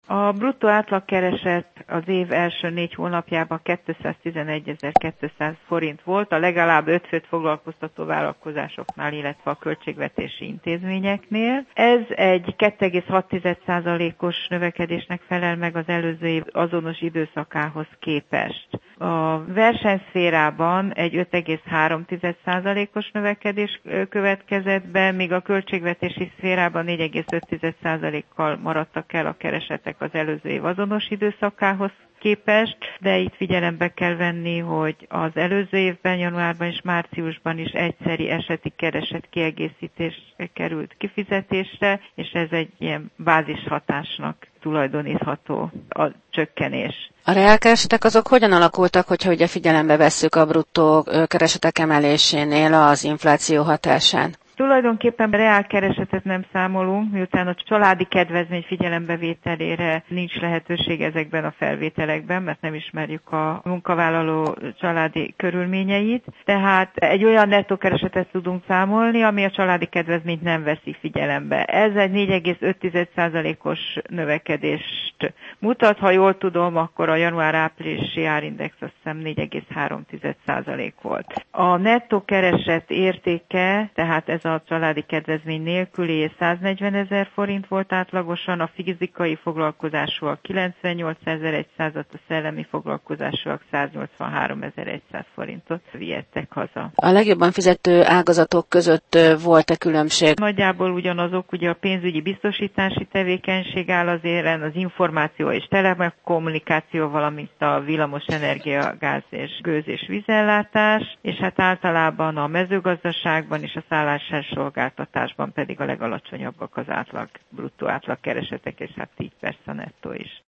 A bruttó átlagkereset az év első 4 hónapjában 211.200 forint volt, a legalább 5 főt foglalkoztató vállalkozásoknál, illetve a költségvetési intézményeknél. Ez egy 2,6%-os növekedésnek felel meg az előző év azonos időszakához képest. A versenyszférában egy 5,3%-os növekedés következett be, míg a költségvetési szférában 4,5%-kal maradtak el a keresetek az előző év azonos időszakához képest, de itt figyelembe kell venni, hogy az előző évben, januárban és márciusban is egyszeri eseti kereset kiegészítés került kifizetésre, és ez egy ilyen bázishatásnak tulajdonítható a csökkenés. A reálkeresetek azok hogyan alakultak, hogyha ugye figyelembe vesszük a bruttó keresetek emelésénél az infláció hatásán? Tulajdonképpen reálkeresetet nem számolunk, miután a családi kedvezmény figyelembevételére nincs lehetőség ezekben a felvételekben, mert nem ismerjük a munkavállaló családi körülményeit. Tehát egy olyan nettó keresetet tudunk számolni, ami a családi kedvezményt nem veszi figyelembe. Ez egy 4,5%-os növekedést mutat. Ha jól tudom, akkor a január-áprilisi árindex azt hiszem 4,3% volt. A nettó kereset értéke, tehát ez a családi kedvezmény nélküli 140.000 forint volt átlagosan, a fizikai foglalkozásúak 98.100, a szellemi foglalkozásúak 183.100 forintot vihettek haza. A legjobban fizető ágazatok között volt-e különbség? Nagyjából ugyanazok, ugye a pénzügyi biztosítási tevékenység áll az élen, az információ és telekommunikáció, valamint a villamos energia, gáz és gőz és vízellátás, és hát általában a mezőgazdaságban és a szolgáltatásban pedig a legalacsonyabbak az bruttó átlagkeresetek, és hát így persze a nettó is.